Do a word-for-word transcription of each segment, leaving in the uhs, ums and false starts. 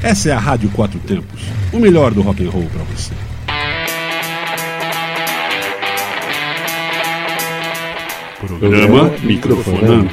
Essa é a Rádio Quatro Tempos, o melhor do rock and roll para você. Programa Microfonando.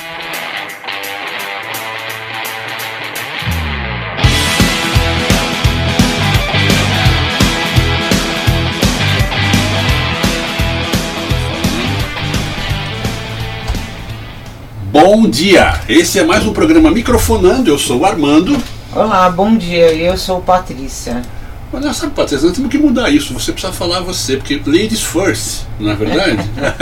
Bom dia! Esse é mais um programa Microfonando. Eu sou o Armando. Olá, bom dia. Eu sou Patrícia. Mas não sabe, Patrícia, nós temos que mudar isso. Você precisa falar você, porque ladies first, não é verdade?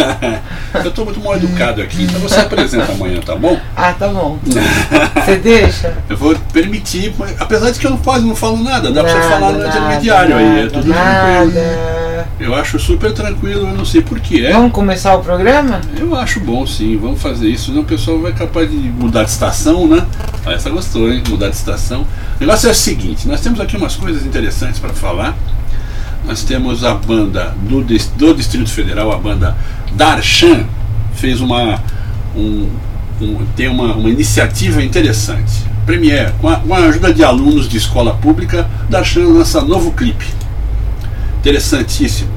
Eu estou muito mal educado aqui, então você apresenta amanhã, tá bom? Ah, tá bom. Você deixa? Eu vou permitir, apesar de que eu não quase não falo nada, dá nada, pra você falar no nada, intermediário nada, aí, é tudo nada. tranquilo. Eu acho super tranquilo, eu não sei porquê. Vamos começar o programa? Eu acho bom, sim, vamos fazer isso, senão o pessoal vai capaz de mudar de estação, né? Ah, essa gostou, hein? Mudar de estação. O negócio é o seguinte, nós temos aqui umas coisas interessantes para falar. Nós temos a banda do, do Distrito Federal, a banda Darshan, fez uma, um, um, tem uma, uma iniciativa interessante. Premiere, com a, com a ajuda de alunos de escola pública, Darshan lança novo clipe. Interessantíssimo.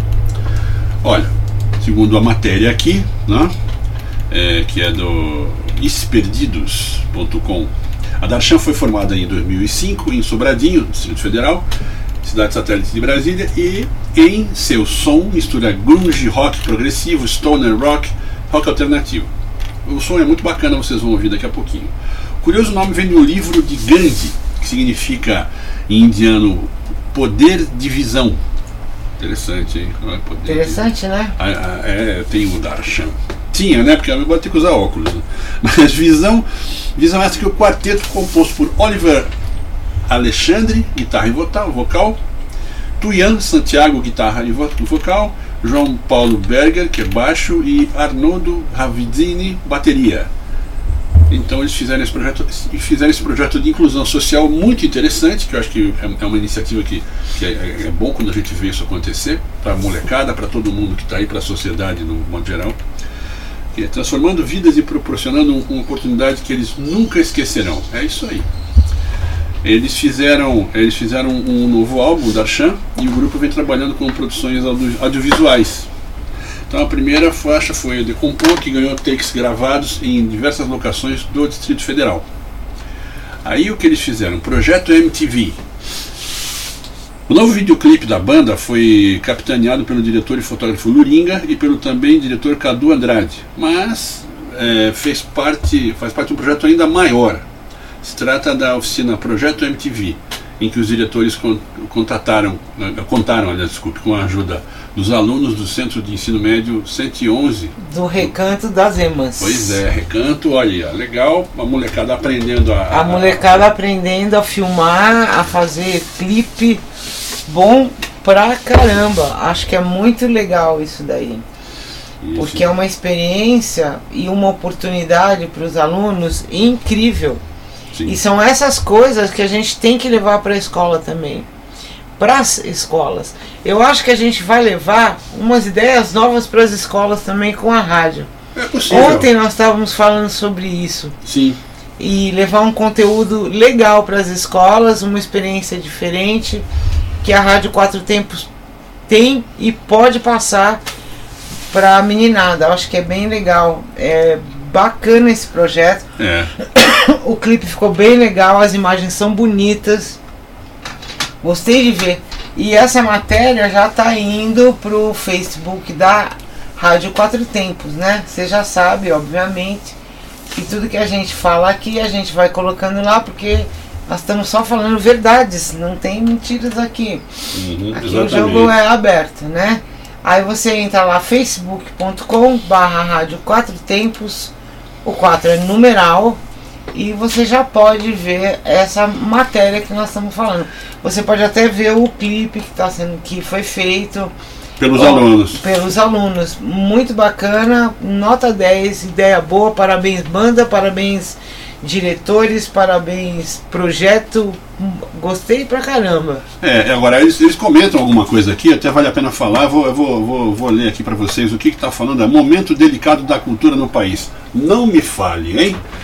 Olha, segundo a matéria aqui, né, é, que é do isperdidos ponto com, a Darshan foi formada em dois mil e cinco em Sobradinho, Distrito Federal, cidade satélite de Brasília, e em seu som mistura grunge, rock progressivo, stoner rock, rock alternativo. O som é muito bacana, vocês vão ouvir daqui a pouquinho. O curioso nome vem do livro de Gandhi, que significa em indiano poder de visão. Interessante, hein? Poder Interessante, de... né? Ah, ah, é, tem o Darshan. Tinha, né? Porque eu vou ter que usar óculos. Né? Mas visão, visão essa que o quarteto composto por Oliver Alexandre, guitarra e vocal, vocal, Tuyan Santiago, guitarra e vocal, João Paulo Berger, que é baixo, e Arnoldo Ravizzini, bateria. Então eles fizeram esse projeto, fizeram esse projeto de inclusão social muito interessante, que eu acho que é uma iniciativa que, que é, é bom quando a gente vê isso acontecer, para a molecada, para todo mundo que está aí, para a sociedade no modo geral, que é transformando vidas e proporcionando uma oportunidade que eles nunca esquecerão. É isso aí. Eles fizeram, eles fizeram um novo álbum, Darshan, e o grupo vem trabalhando com produções audio, audiovisuais. Então a primeira faixa foi o Decompor, que ganhou takes gravados em diversas locações do Distrito Federal. Aí o que eles fizeram? Projeto M T V. O novo videoclipe da banda foi capitaneado pelo diretor e fotógrafo Luringa e pelo também diretor Cadu Andrade, mas é, fez parte, faz parte de um projeto ainda maior. Se trata da oficina Projeto M T V, em que os diretores contataram, contaram, aliás, desculpe, com a ajuda dos alunos do Centro de Ensino Médio cento e onze. Do Recanto das Emas. Pois é, Recanto, olha, legal, a molecada aprendendo a... A molecada a... aprendendo a filmar, a fazer clipe, bom pra caramba. Acho que é muito legal isso daí. Isso. Porque é uma experiência e uma oportunidade para os alunos incrível. Sim. E são essas coisas que a gente tem que levar para a escola também. Para as escolas. Eu acho que a gente vai levar umas ideias novas para as escolas também com a rádio. É possível. Ontem nós estávamos falando sobre isso. Sim. E levar um conteúdo legal para as escolas, uma experiência diferente que a Rádio Quatro Tempos tem e pode passar para a meninada. Eu acho que é bem legal. É bacana esse projeto. É. O clipe ficou bem legal, as imagens são bonitas. Gostei de ver. E essa matéria já está indo pro Facebook da Rádio Quatro Tempos, né? Você já sabe, obviamente, que tudo que a gente fala aqui a gente vai colocando lá, porque nós estamos só falando verdades, não tem mentiras aqui. Uhum, aqui exatamente. O jogo é aberto, né? Aí você entra lá, facebook ponto com barra Rádio Quatro Tempos, o quatro é numeral, e você já pode ver essa matéria que nós estamos falando. Você pode até ver o clipe que tá sendo, que foi feito pelos ó, alunos. Pelos alunos. Muito bacana, nota dez, ideia boa, parabéns banda, parabéns diretores, parabéns projeto, gostei pra caramba. É, agora eles, eles comentam alguma coisa aqui, até vale a pena falar, eu vou, eu vou, vou, vou ler aqui pra vocês o que que tá falando, é momento delicado da cultura no país. Não me fale, hein?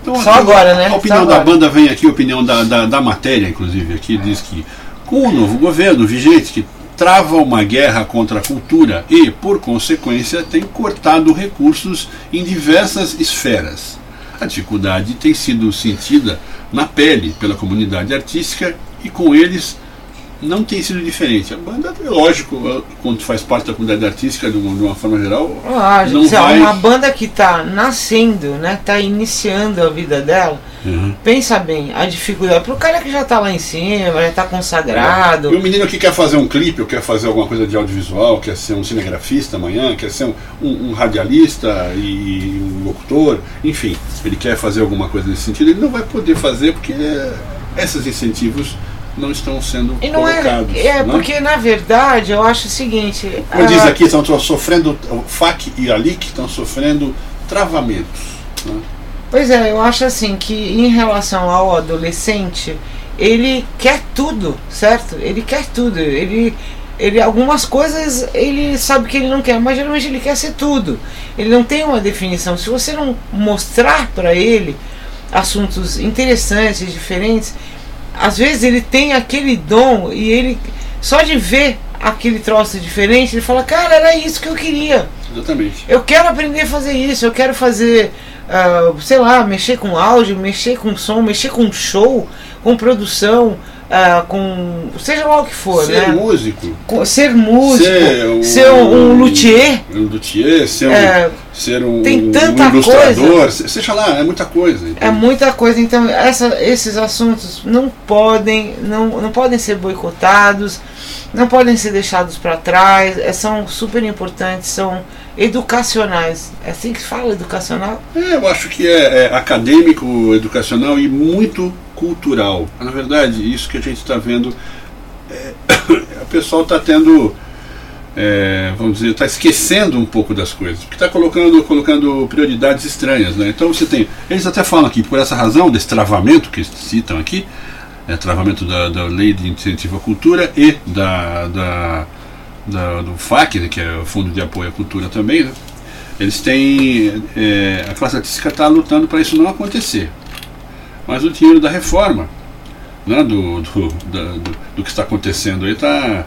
Então, Só aqui, agora, né? A opinião Só da agora. banda vem aqui, a opinião da, da, da matéria, inclusive, aqui, diz que com o novo governo vigente, que trava uma guerra contra a cultura e, por consequência, tem cortado recursos em diversas esferas. A dificuldade tem sido sentida na pele pela comunidade artística e com eles não tem sido diferente. A banda, é lógico, quando faz parte da comunidade artística de uma, de uma forma geral, ah, não gente, vai... uma banda que está nascendo, né, está iniciando a vida dela, uhum. Pensa bem, a dificuldade para o cara que já está lá em cima, já está consagrado. É. E o menino que quer fazer um clipe, ou quer fazer alguma coisa de audiovisual, quer ser um cinegrafista amanhã, quer ser um, um, um radialista e um locutor, enfim, ele quer fazer alguma coisa nesse sentido, ele não vai poder fazer porque esses incentivos não estão sendo e não colocados. É, é né? Porque na verdade eu acho o seguinte. Como a... diz aqui, estão sofrendo, o F A C e a L I C estão sofrendo travamentos. Né? Pois é, eu acho assim que em relação ao adolescente, ele quer tudo, certo? Ele quer tudo. Ele, ele algumas coisas ele sabe que ele não quer, mas geralmente ele quer ser tudo. Ele não tem uma definição. Se você não mostrar para ele assuntos interessantes, diferentes, às vezes ele tem aquele dom e ele, só de ver aquele troço diferente, ele fala, cara, era isso que eu queria. Exatamente. Eu quero aprender a fazer isso, eu quero fazer, uh, sei lá, mexer com áudio, mexer com som, mexer com show, com produção, uh, com seja lá o que for, ser né? músico. Com, ser músico, ser um, ser um, um luthier. Um luthier, ser um, é, ser um, tem tanta um ilustrador, coisa. seja lá, é muita coisa. Então. É muita coisa, então essa, esses assuntos não podem, não, não podem ser boicotados, não podem ser deixados para trás, é, são super importantes, são educacionais. É assim que se fala, educacional? É, eu acho que é, é acadêmico, educacional e muito cultural. Na verdade, isso que a gente está vendo, é, o pessoal está tendo, é, vamos dizer, está esquecendo um pouco das coisas, porque está colocando, colocando prioridades estranhas, né? Então você tem, eles até falam aqui, por essa razão, desse travamento que citam aqui, é, travamento da, da Lei de Incentivo à Cultura e da, da, da, do F A C, né, que é o Fundo de Apoio à Cultura também, né? Eles têm, é, a classe artística está lutando para isso não acontecer. Mas o dinheiro da reforma, né, do, do, da, do, do que está acontecendo aí, está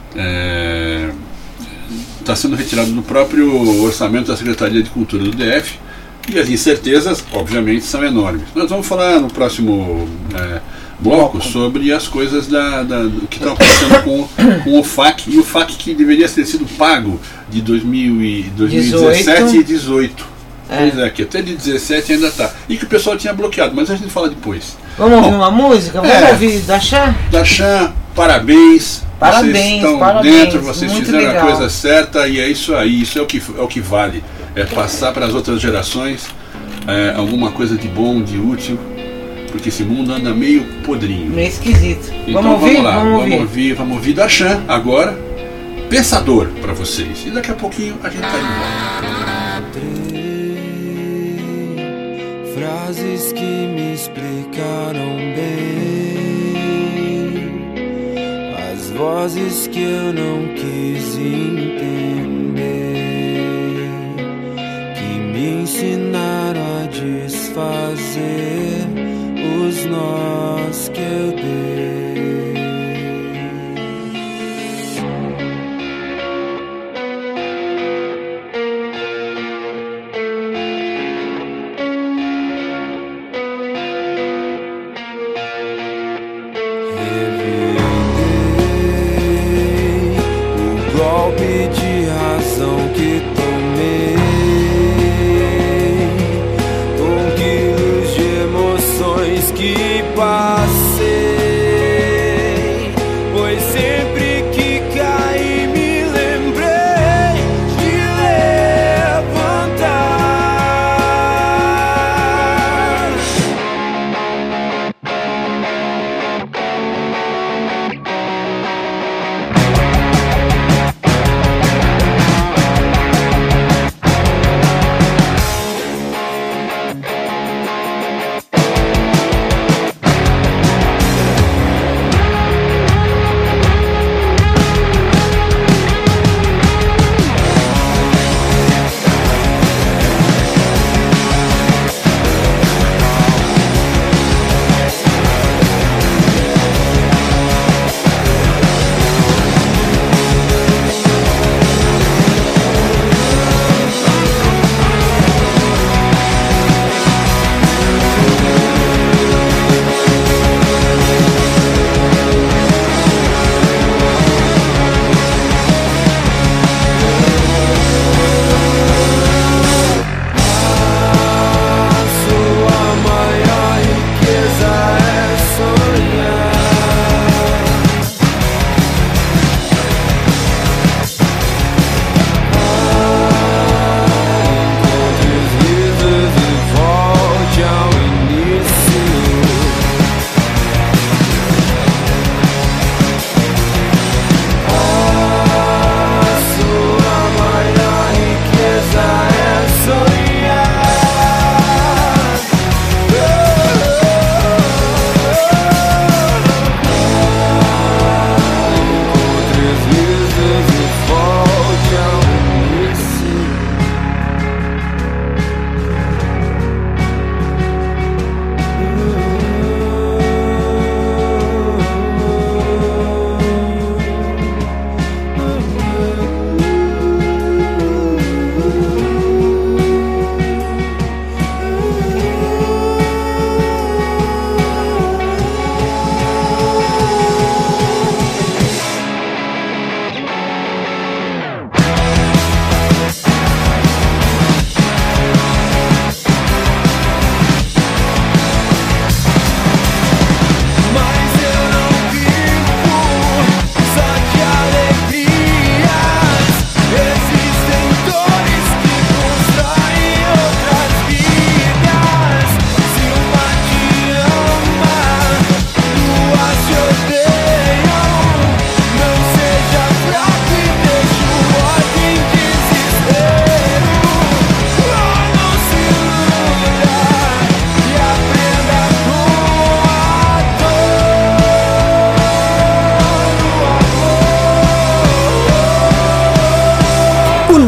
é, tá sendo retirado do próprio orçamento da Secretaria de Cultura do D F, e as incertezas, obviamente, são enormes. Nós vamos falar no próximo é, bloco sobre as coisas da, da, do que estão acontecendo com, com o F A C, e o F A C que deveria ter sido pago de dois mil e dezessete e dezoito. É. Pois é, que até de dezessete ainda está. E que o pessoal tinha bloqueado, mas a gente fala depois. Vamos Bom, ouvir uma música? Vamos é, ouvir Dashan? Dashan, parabéns. Parabéns, vocês estão parabéns, dentro, vocês fizeram legal. a coisa certa e é isso aí, isso é o que, é o que vale. É passar para as outras gerações é, alguma coisa de bom, de útil, porque esse mundo anda meio podrinho. Meio esquisito. Então vamos, vamos ouvir? lá, vamos, vamos ouvir. ouvir, vamos ouvir Dashan agora, Pensador para vocês. E daqui a pouquinho a gente tá indo embora. Frases que me explicaram bem, as vozes que eu não quis entender, que me ensinaram a desfazer os nós que eu dei.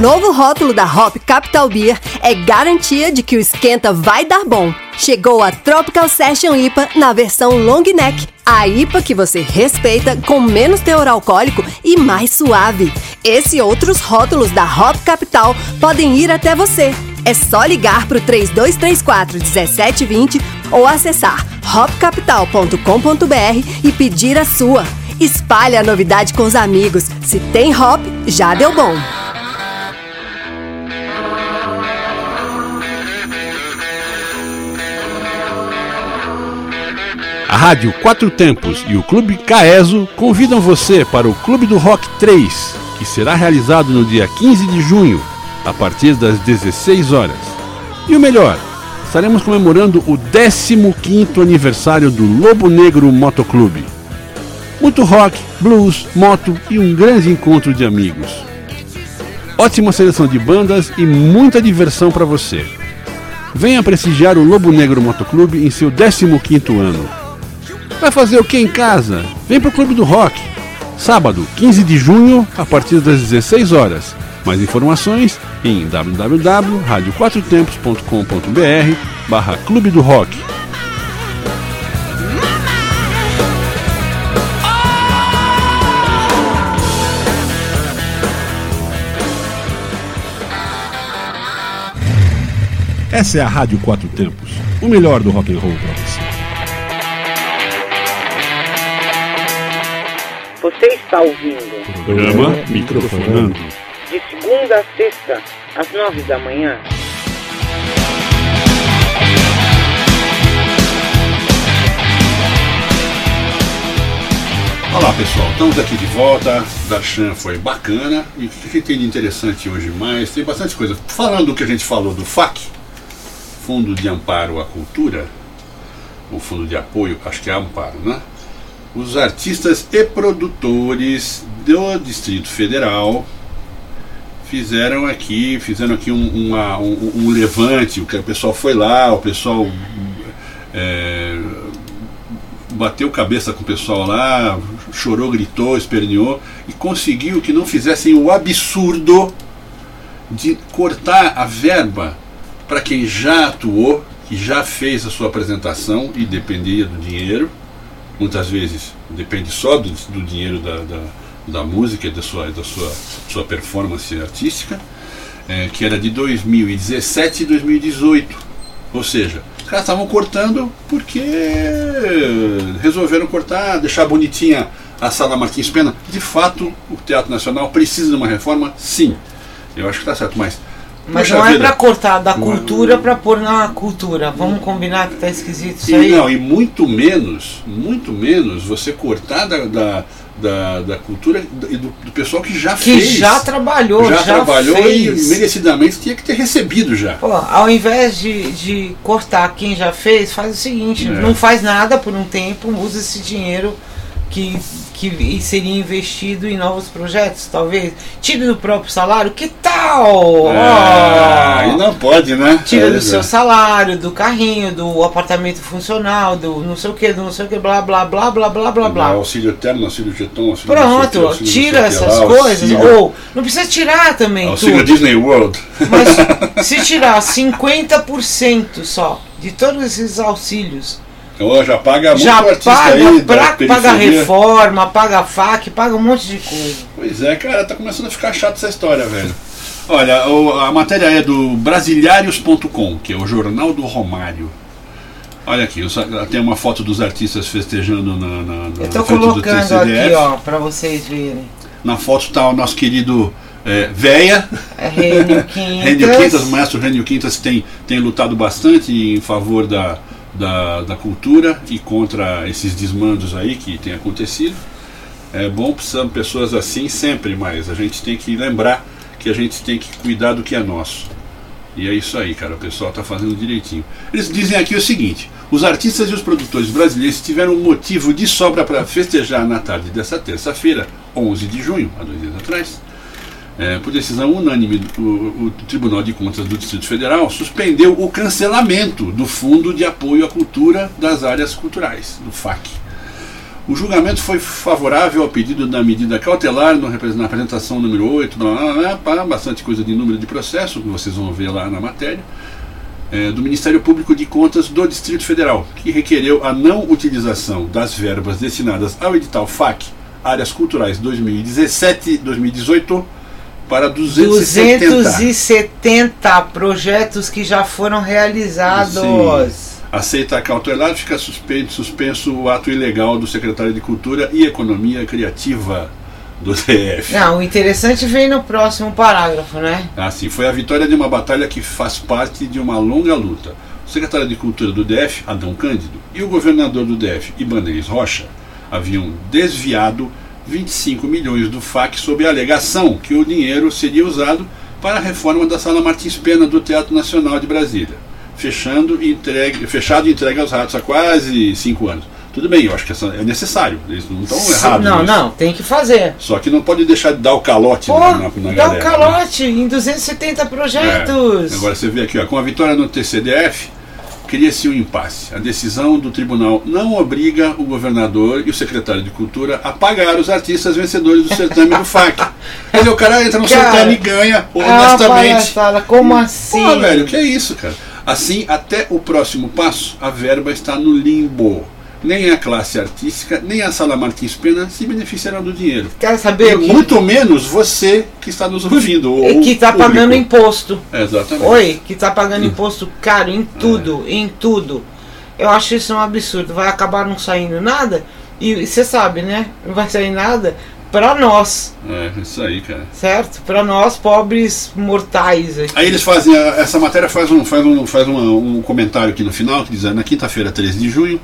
novo rótulo da Hop Capital Beer é garantia de que o esquenta vai dar bom. Chegou a Tropical Session I P A na versão long neck, a I P A que você respeita com menos teor alcoólico e mais suave. Esse e outros rótulos da Hop Capital podem ir até você. É só ligar para o três dois três quatro, um sete dois zero ou acessar hop capital ponto com ponto b r e pedir a sua. Espalhe a novidade com os amigos. Se tem hop, já deu bom. A Rádio Quatro Tempos e o Clube Caeso convidam você para o Clube do Rock três, que será realizado no dia quinze de junho, a partir das dezesseis horas. E o melhor, estaremos comemorando o décimo quinto aniversário do Lobo Negro Motoclube. Muito rock, blues, moto e um grande encontro de amigos. Ótima seleção de bandas e muita diversão para você. Venha prestigiar o Lobo Negro Motoclube em seu décimo quinto ano. Vai fazer o que em casa? Vem pro Clube do Rock. Sábado, quinze de junho, a partir das dezesseis horas. Mais informações em w w w ponto rádio quatro tempos ponto com ponto b r barra Clube do Rock. Essa é a Rádio Quatro Tempos, o melhor do rock and roll para você. Você está ouvindo Programa Microfonando. de segunda a sexta, às nove da manhã. Olá pessoal, estamos aqui de volta. Darshan foi bacana. E o que a gente tem de interessante hoje mais? Tem bastante coisa. Falando do que a gente falou do F A C, Fundo de Amparo à Cultura, o Fundo de Apoio, acho que é Amparo, né? Os artistas e produtores do Distrito Federal fizeram aqui, fizeram aqui um, uma, um, um levante. O pessoal foi lá, o pessoal é, bateu cabeça com o pessoal lá, chorou, gritou, esperneou e conseguiu que não fizessem o absurdo de cortar a verba para quem já atuou, que já fez a sua apresentação e dependia do dinheiro. Muitas vezes depende só do, do dinheiro da, da, da música e da sua, da sua, sua performance artística, é, que era de dois mil e dezessete e dois mil e dezoito. Ou seja, os caras estavam cortando porque resolveram cortar, deixar bonitinha a Sala Martins Pena. De fato, o Teatro Nacional precisa de uma reforma, sim. Eu acho que está certo, mas... Mas não é para cortar da cultura para pôr na cultura. Vamos combinar que tá esquisito isso e aí? Não, e muito menos, muito menos você cortar da, da, da, da cultura e do, do pessoal que já que fez. Que já trabalhou, já, já trabalhou fez. E merecidamente tinha que ter recebido já. Pô, ao invés de, de cortar quem já fez, faz o seguinte, é. não faz nada por um tempo, usa esse dinheiro que, que seria investido em novos projetos, talvez. Tire do próprio salário, que tal? É, oh, e não pode, né? Tira é, do é. seu salário, do carrinho, do apartamento funcional, do não sei o que, do não sei o que, blá blá blá blá blá blá blá. Auxílio eterno, auxílio jeton, auxílio Pronto, auxílio tira essas lá, coisas. Auxílio, ou não precisa tirar também. Auxílio tudo. Disney World. Mas se tirar cinquenta por cento só de todos esses auxílios. Oh, já paga muito já artista paga, aí, pra, paga reforma, paga F A C, paga um monte de coisa. Pois é, cara, tá começando a ficar chato essa história, velho. Olha, o, a matéria é do Brasiliários ponto com, que é o jornal do Romário. Olha aqui, tem uma foto dos artistas festejando na, na, na Eu tô frente do T C colocando D F. aqui, ó, pra vocês verem. Na foto tá o nosso querido é, Véia. É Rênio Quintas. Rênio Quintas, o maestro Rênio Quintas tem, tem lutado bastante em favor da, da, da cultura e contra esses desmandos aí que tem acontecido. É bom, precisamos de pessoas assim sempre, mas a gente tem que lembrar que a gente tem que cuidar do que é nosso. E é isso aí, cara, o pessoal está fazendo direitinho. Eles dizem aqui o seguinte: os artistas e os produtores brasileiros tiveram um motivo de sobra para festejar na tarde dessa terça-feira, onze de junho, há dois dias atrás. É, por decisão unânime, o, o Tribunal de Contas do Distrito Federal suspendeu o cancelamento do Fundo de Apoio à Cultura das Áreas Culturais, do F A C. O julgamento foi favorável ao pedido da medida cautelar no, na apresentação número oito, blá, blá, blá, blá, bastante coisa de número de processo, que vocês vão ver lá na matéria, é, do Ministério Público de Contas do Distrito Federal, que requereu a não utilização das verbas destinadas ao edital F A C, Áreas Culturais dois mil e dezessete dois mil e dezoito, para duzentos e setenta. duzentos e setenta projetos que já foram realizados. Sim. Aceita a cautelar, fica suspenso, suspenso o ato ilegal do secretário de Cultura e Economia Criativa do D F. Não, o interessante vem no próximo parágrafo, né? Ah, sim. Foi a vitória de uma batalha que faz parte de uma longa luta. O secretário de Cultura do D F, Adão Cândido, e o governador do D F, Ibanez Rocha, haviam desviado vinte e cinco milhões do F A C sob a alegação que o dinheiro seria usado para a reforma da Sala Martins Pena do Teatro Nacional de Brasília. Fechando e entregue, fechado e entregue aos ratos há quase cinco anos. Tudo bem, eu acho que essa é necessário. Eles não estão errados. Não, nisso. não, tem que fazer. Só que não pode deixar de dar o calote. Pô, na, na, na dá galera, o calote, né? Em duzentos e setenta projetos. É. Agora você vê aqui, ó, com a vitória no T C D F, cria-se um impasse. A decisão do tribunal não obriga o governador e o secretário de Cultura a pagar os artistas vencedores do certame do F A C. Quer dizer, o cara entra no cara, certame e ganha, honestamente. Ah, como assim? Pô, velho, que é isso, cara? Assim, até o próximo passo, a verba está no limbo. Nem a classe artística, nem a Sala Martins Pena se beneficiarão do dinheiro. Quer saber? E muito menos você que está nos ouvindo. Ou que está pagando imposto. É, exatamente. Oi, que está pagando imposto caro em tudo, é. em tudo. Eu acho isso um absurdo. Vai acabar não saindo nada. E você sabe, né? Não vai sair nada para nós. É, isso aí, cara. Certo? Para nós, pobres mortais. Aqui. Aí eles fazem, essa matéria faz um, faz um, faz uma, um comentário aqui no final, que diz, na quinta-feira, treze de junho,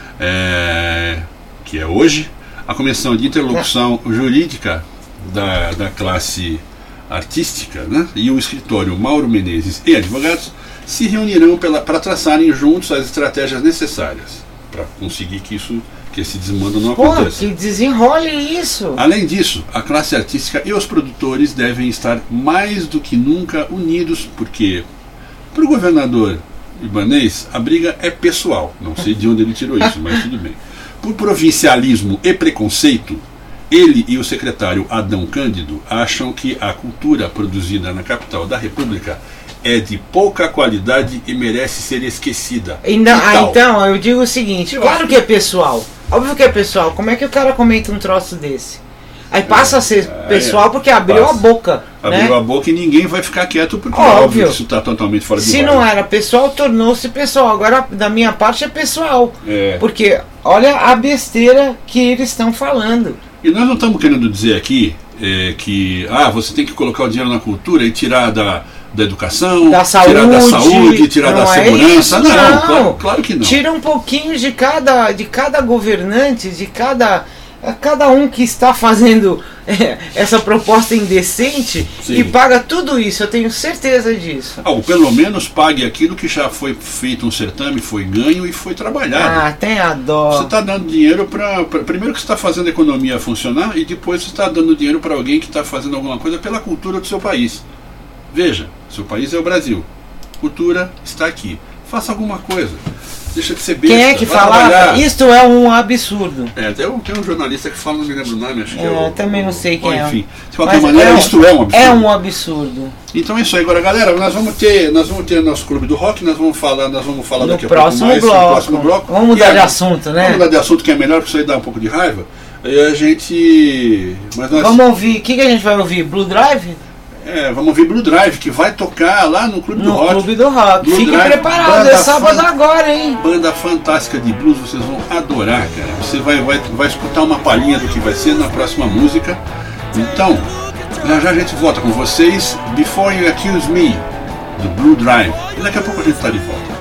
é, que é hoje, a Comissão de Interlocução é. Jurídica da, da classe artística, né, e o escritório Mauro Menezes e advogados se reunirão para traçarem juntos as estratégias necessárias para conseguir que isso que esse desmando não Pô, aconteça. Que desenrole isso. Além disso, a classe artística e os produtores devem estar mais do que nunca unidos, porque para o governador Ibanez a briga é pessoal. Não sei de onde ele tirou isso, mas tudo bem. Por provincialismo e preconceito, ele e o secretário Adão Cândido acham que a cultura produzida na capital da República é de pouca qualidade e merece ser esquecida. Ainda, ah, então, eu digo o seguinte, eu claro que é pessoal. Óbvio que é pessoal. Como é que o cara comenta um troço desse? Aí passa é, a ser pessoal é, porque abriu passa. a boca. Abriu né? a boca e ninguém vai ficar quieto porque óbvio, é óbvio que isso está totalmente fora de Se hora. não era pessoal, tornou-se pessoal. Agora, da minha parte, é pessoal. É. Porque olha a besteira que eles estão falando. E nós não estamos querendo dizer aqui é, que ah, você tem que colocar o dinheiro na cultura e tirar da... da educação, da saúde, tirar da saúde, tirar da é segurança. Isso, não, não. Claro, claro que não. Tira um pouquinho de cada, de cada governante, de cada, cada um que está fazendo é, essa proposta indecente. Sim. E paga tudo isso, eu tenho certeza disso. Ah, ou pelo menos pague aquilo que já foi feito um certame, foi ganho e foi trabalhado. Ah, tem a dó. Você está dando dinheiro para... Primeiro que você está fazendo a economia funcionar e depois você está dando dinheiro para alguém que está fazendo alguma coisa pela cultura do seu país. Veja, seu país é o Brasil. Cultura está aqui. Faça alguma coisa. Deixa de ser besta. Quem é que fala? Isto é um absurdo. É, até tem um jornalista que fala, não me lembro o nome, acho que é, é o... também não sei quem Bom, é. Enfim, de qualquer maneira, é um, isto é um absurdo. É um absurdo. Então é isso aí. Agora, galera, nós vamos ter, nós vamos ter nosso Clube do Rock, nós vamos falar, nós vamos falar no daqui a próximo pouco mais bloco. no próximo bloco. Vamos mudar e de a, assunto, né? Vamos mudar de assunto que é melhor, porque isso aí dá um pouco de raiva. E a gente... Mas nós... Vamos ouvir, o que, que a gente vai ouvir? Blue Drive? É, vamos ouvir Blue Drive, que vai tocar lá no Clube no do Rock. No Clube do Rock. Blue Fique Drive, preparado, é sábado fan... agora, hein? Banda fantástica de blues, vocês vão adorar, cara. Você vai, vai, vai escutar uma palhinha do que vai ser na próxima música. Então, já já a gente volta com vocês. Before You Accuse Me, do Blue Drive. E daqui a pouco a gente está de volta.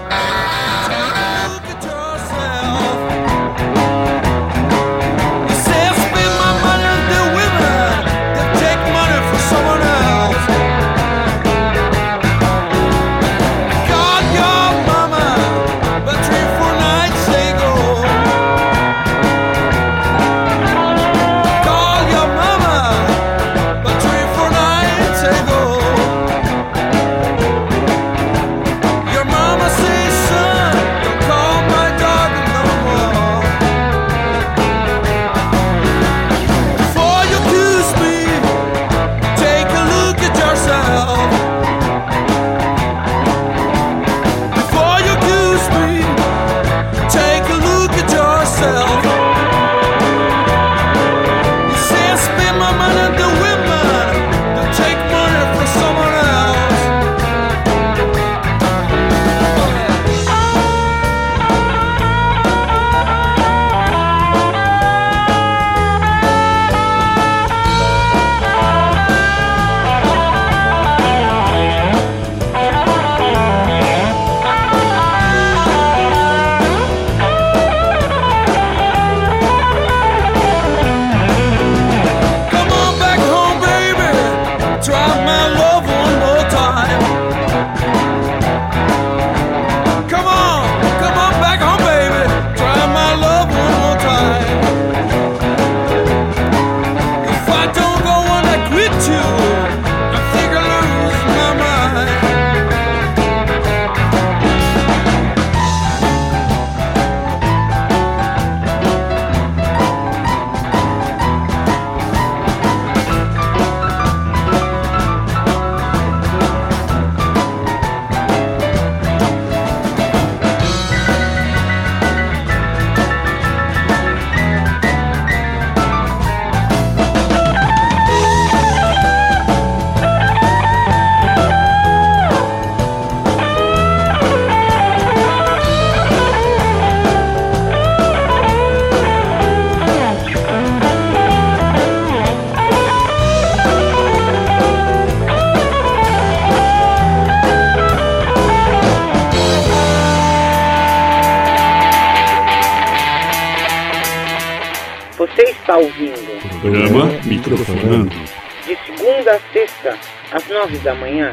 Say so. está ouvindo Programa Microfonando. de segunda a sexta, às nove da manhã.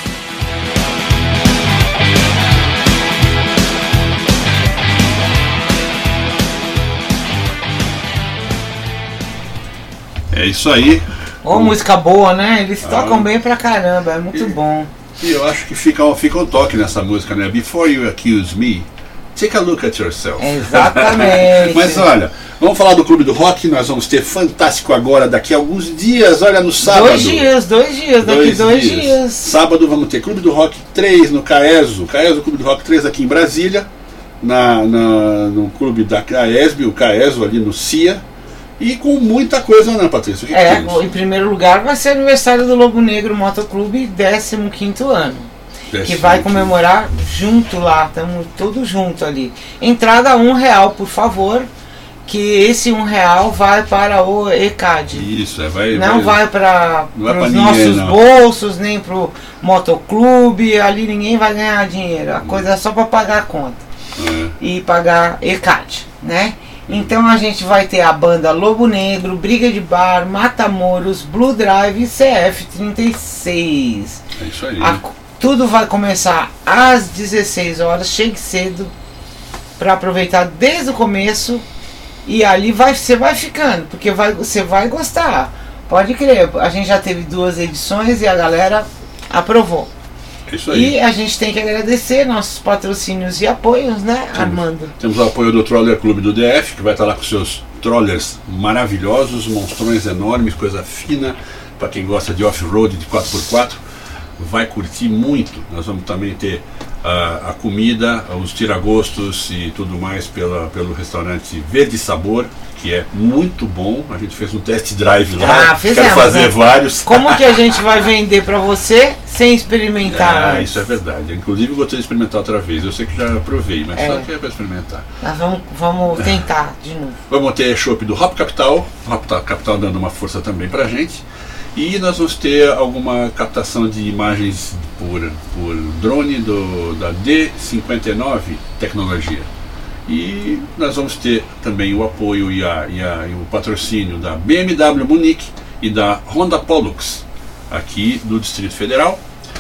É isso aí. Ô, música boa, né? Eles tocam bem pra caramba, é muito bom. E eu acho que fica, fica um toque nessa música, né? Before you accuse me, take a look at yourself. Exatamente. Mas olha, vamos falar do Clube do Rock. Nós vamos ter Fantástico agora daqui a alguns dias. Olha, no sábado. Dois dias, dois dias, daqui dois, dois dias. dias. Sábado vamos ter Clube do Rock três no Caeso. Caeso, Clube do Rock três aqui em Brasília. Na, na, no clube da Caesb, o Caeso ali no C I A. E com muita coisa, né, Patrícia? O que é, que em primeiro lugar vai ser o aniversário do Lobo Negro Motoclube, décimo quinto ano. décimo que vai comemorar junto lá, estamos todos juntos ali. Entrada um real, por favor, que esse um real vai para o E C A D. Isso, é, vai. Não vai, vai para os nossos não. bolsos, nem para o motoclube, ali ninguém vai ganhar dinheiro. A coisa é só para pagar a conta. É. E pagar E C A D, né? Então a gente vai ter a banda Lobo Negro, Briga de Bar, Matamoros, Blue Drive e C F trinta e seis. É isso aí. A, tudo vai começar às dezesseis horas, chegue cedo para aproveitar desde o começo e ali vai, você vai ficando, porque vai, você vai gostar. Pode crer, a gente já teve duas edições e a galera aprovou. Isso aí. E a gente tem que agradecer nossos patrocínios e apoios, né, temos, Armando? Temos o apoio do Troller Clube do D F, que vai estar lá com seus trollers maravilhosos, monstrões enormes, coisa fina, para quem gosta de off-road de quatro por quatro, vai curtir muito. Nós vamos também ter uh, a comida, os tiragostos e tudo mais pela, pelo restaurante Verde Sabor, que é muito bom. A gente fez um test drive lá, ah, fizemos, quero fazer né? vários. Como que a gente vai vender para você sem experimentar? Ah, isso é verdade. Inclusive eu gostaria de experimentar outra vez. Eu sei que já provei, mas é. só que é para experimentar. Nós vamos, vamos tentar de novo. Vamos ter chopp do Hop Capital, Hop Capital dando uma força também pra gente. E nós vamos ter alguma captação de imagens por, por drone do, da D cinquenta e nove Tecnologia. E nós vamos ter também o apoio e, a, e, a, e o patrocínio da B M W Munique e da Honda Pollux, aqui do Distrito Federal.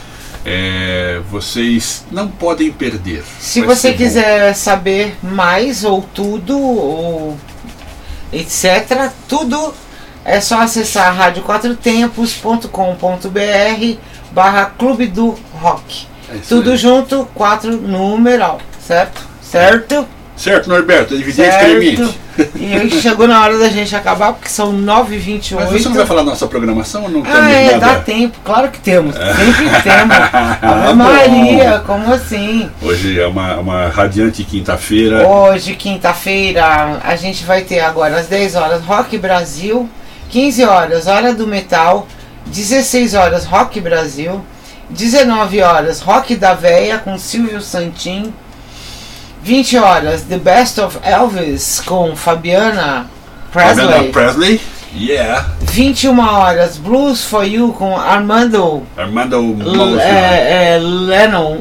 É, vocês não podem perder. Se você quiser bom. saber mais ou tudo, ou etcétera, tudo é só acessar rádio quatro tempos ponto com ponto b r barra Clube do Rock. É tudo aí. Junto, quatro numeral, certo? Certo? Certo, Norberto, evidente que E aí chegou na hora da gente acabar, porque são nove e vinte e oito. Mas você não vai falar da nossa programação ou não temos ah, é, nada? Dá tempo, claro que temos, é. sempre temos. Ave Maria, como assim? Hoje é uma, uma radiante quinta-feira. Hoje, quinta-feira, a gente vai ter agora às dez horas Rock Brasil, quinze horas Hora do Metal, dezesseis horas Rock Brasil, dezenove horas Rock da Véia com Silvio Santin, vinte horas The Best of Elvis com Fabiana Presley. Fabiana Presley, yeah. vinte e uma horas Blues for You com Armando Armando L- é, é, Lennon.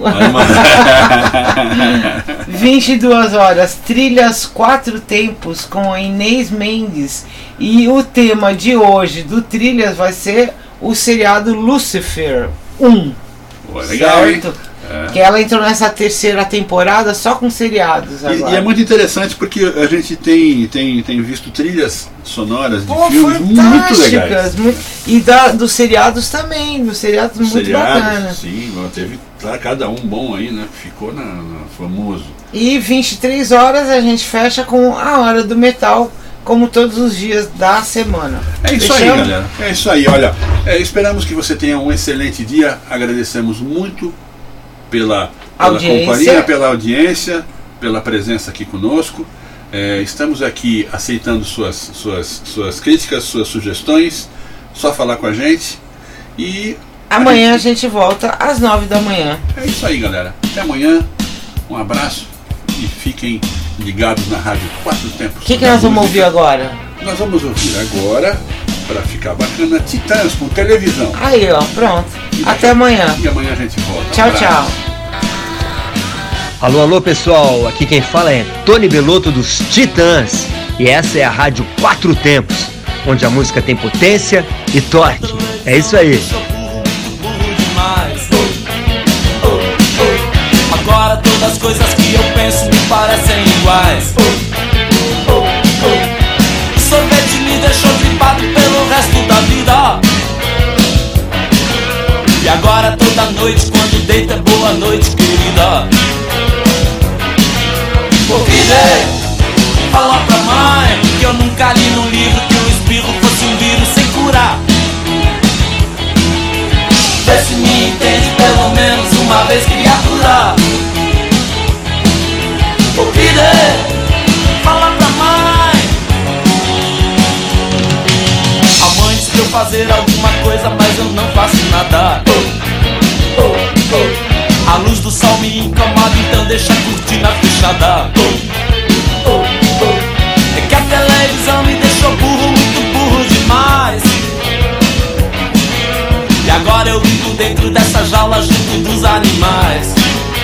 vinte e duas horas Trilhas Quatro Tempos com Inês Mendes. E o tema de hoje do Trilhas vai ser o seriado Lucifer um. Pô, legal, certo? Hein? É. Que ela entrou nessa terceira temporada só com seriados agora. E, e é muito interessante porque a gente tem, tem, tem visto trilhas sonoras de Pô, filmes muito legais. Muito, e da, dos seriados também, dos seriados muito seriados, bacanas. Sim, teve cada um bom aí, né? Ficou na, na famoso. E vinte e três horas a gente fecha com a Hora do Metal, como todos os dias da semana. É isso Fechamos? aí, galera. É isso aí. Olha, é, esperamos que você tenha um excelente dia. Agradecemos muito pela, pela companhia, pela audiência, pela presença aqui conosco. É, estamos aqui aceitando suas, suas, suas críticas, suas sugestões. Só falar com a gente. E amanhã a gente, a gente volta às nove da manhã. É isso aí, galera. Até amanhã. Um abraço e fiquem ligados na Rádio Quatro Tempos. O que, que nós vamos ouvir agora? Nós vamos ouvir agora, para ficar bacana, Titãs com televisão. Aí, ó, pronto. E Até amanhã. E amanhã a gente volta. Tchau, um tchau. Alô, alô, pessoal. Aqui quem fala é Tony Belotto dos Titãs. E essa é a Rádio Quatro Tempos, onde a música tem potência e torque. É isso aí. Agora todas as coisas que eu penso me parecem iguais. O sorvete me deixou gripado pelo resto da vida. E agora toda noite quando deito é boa noite, querida. Ouvirei falar pra mãe que eu nunca li num livro que o espirro fosse um vírus sem curar. Vê se me entende pelo menos uma vez, criatura. Ouvirei falar pra mãe. A mãe diz pra eu fazer alguma coisa, mas eu não faço nada. A luz do sol me incomoda, então deixa a cortina fechada. É que a televisão me deixou burro, muito burro demais. E agora eu vivo dentro dessa jaula junto dos animais.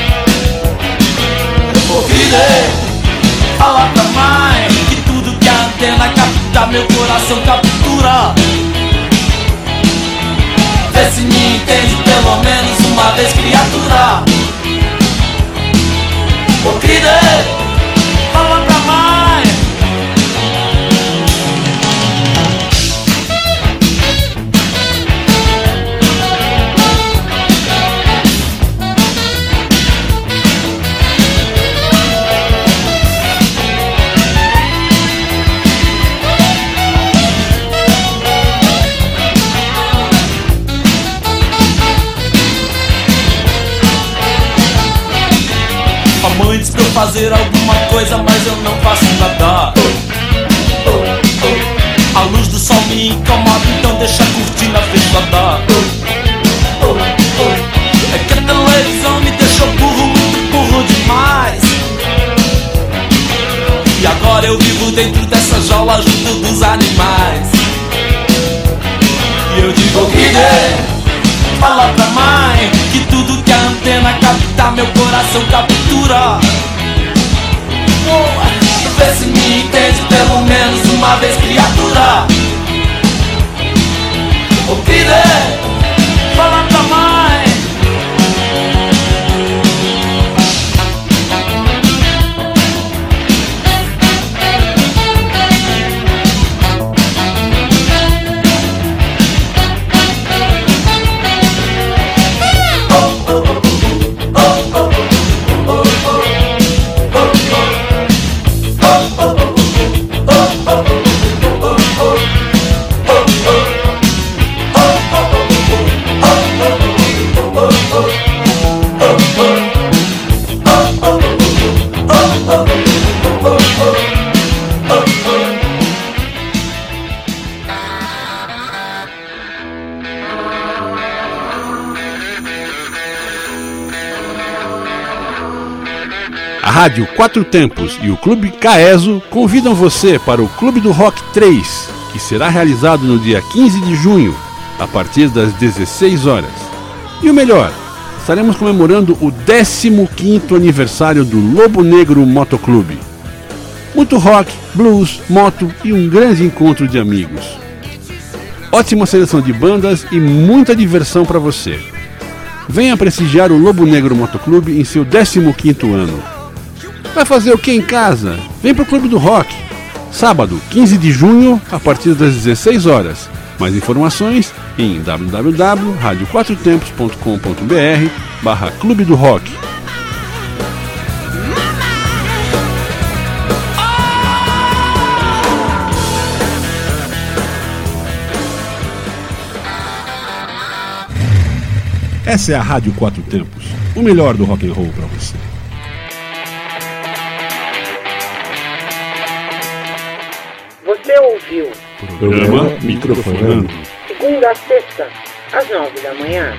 Ouvirei falar pra mãe que tudo que a antena capta, meu coração captura. Vê se me entende pelo menos uma vez, criatura. Ouvirei falar pra mãe. A mãe diz pra eu fazer alguma coisa, mas eu não faço nada. A luz do sol me incomoda, então deixa a cortina fechada. É que a televisão me deixou burro, muito burro demais. E agora eu vivo dentro dessa jaula junto dos animais. E eu digo, ouvirei falar pra mãe que tudo que a antena capta, meu coração captura. Oh, vê se me entende pelo menos uma vez, criatura. Ouvirei falar pra mãe. A Rádio Quatro Tempos e o Clube Caeso convidam você para o Clube do Rock três, que será realizado no dia quinze de junho, a partir das dezesseis horas. E o melhor, estaremos comemorando o décimo quinto aniversário do Lobo Negro Motoclube. Muito rock, blues, moto e um grande encontro de amigos. Ótima seleção de bandas e muita diversão para você. Venha prestigiar o Lobo Negro Motoclube em seu décimo quinto ano. Vai fazer o que em casa? Vem pro Clube do Rock. Sábado, quinze de junho, a partir das dezesseis horas. Mais informações em w w w ponto rádio quatro tempos ponto com ponto b r barra Clube do Rock. Essa é a Rádio Quatro Tempos, o melhor do rock and roll para você. Você ouviu Programa Microfonando. segunda a sexta, às nove da manhã.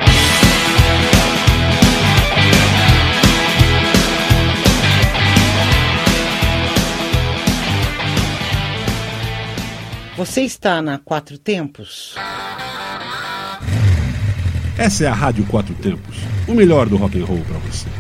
Você está na Quatro Tempos? Essa é a Rádio Quatro Tempos, o melhor do rock and roll para você.